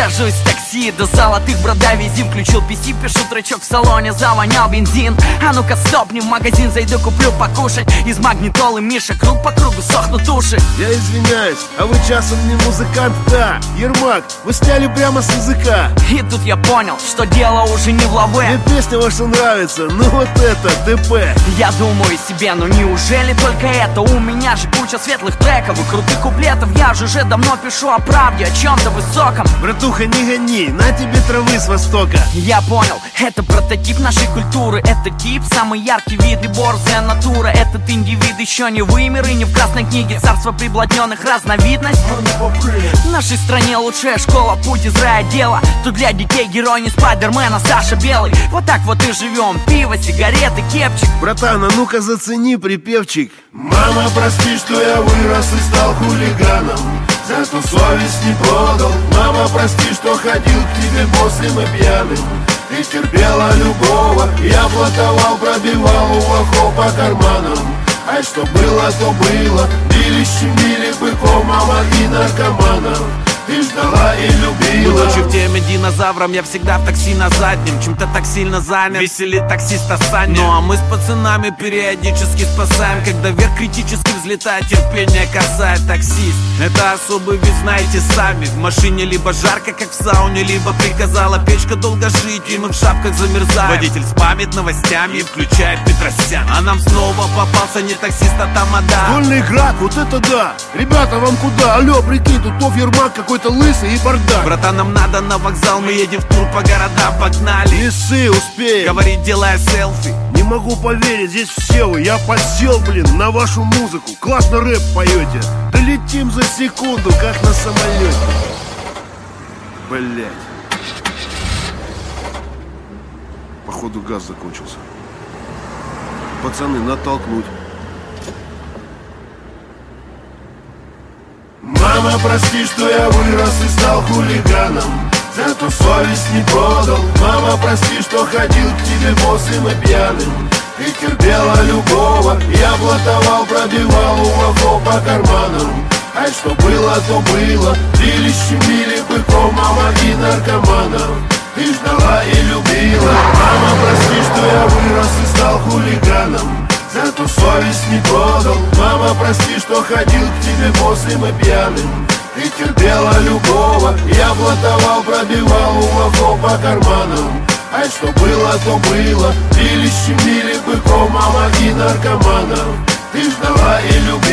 Сажусь в такси до золотых брода вези. Включил PC, пишу тречок в салоне, завонял бензин. А ну-ка стопни, в магазин зайду, куплю покушать. Из магнитолы Миша, круг по кругу сохнут уши. Я извиняюсь, а вы часом не музыкант? Да, Ермак, вы сняли прямо с языка. И тут я понял, что дело уже не в лаве. Мне песня ваша нравится, ну вот это, ТП. Я думаю себе, ну неужели только это? У меня же куча светлых треков и крутых куплетов. Я же уже давно пишу о правде, о чем-то высоком. Братуха, не гони, на тебе травы с востока. Я понял, это прототип нашей культуры. Это тип, самый яркий вид и борзая натура. Этот индивид еще не вымер и не в красной книге. Царство приблотненных разновидность. В нашей стране лучшая школа, путь из рая дело. Тут для детей герой не Спайдермена, Саша Белый. Вот так вот и живем, пиво, сигареты, кепчик. Братан, а ну-ка зацени припевчик. Мама, прости, что я вырос и стал хулиганом, зато совесть не продал. Мама, прости, что ходил к тебе босым и пьяным. Ты терпела любого, я блатовал, пробивал у лохов по карманам. А что было, то было. Били, щемили быков, мама и наркоманов. Ты ждала и любила. Будучи в теме динозавром, я всегда в такси на заднем. Чем-то так сильно занят, веселит таксиста Саня. Ну а мы с пацанами периодически спасаем. Когда вверх критически взлетает, терпение касает таксист. Это особый вид, знаете сами. В машине либо жарко, как в сауне, либо приказала печка долго жить, и мы в шапках замерзаем. Водитель спамит новостями и включает Петросян. А нам снова попался не таксист, а тамада. Школьный град, вот это да. Ребята, вам куда? Алло, прикинь, тут Тоф Ермак какой-то лысый и бардак. Братан, нам надо на вокзал, мы едем в тур по городам, погнали. Не ссы, успеем. Говорит, делая селфи. Не могу поверить, здесь все вы. Я подсел, блин, на вашу музыку. Классно рэп поете. Долетим за секунду, как на самолете. Блять. Походу газ закончился. Пацаны, натолкнуть. Мама, прости, что я вырос и стал хулиганом, зато совесть не продал. Мама, прости, что ходил к тебе босым и пьяным. Ты терпела любого, я блатовал, пробивал у лохов по карманам. А что было, то было. Били, щемили быков, мама и наркоманов. Ты ждала и любила. Мама, прости, что я вырос и стал хулиганом, зато совесть не продал. Мама, прости, что ходил к тебе босым и пьяным. Ты терпела любого, я блатовал, пробивал у лохов по карманам. А что было, то было. Били, щемили быков, мама и наркоманов. Ты ждала и любила.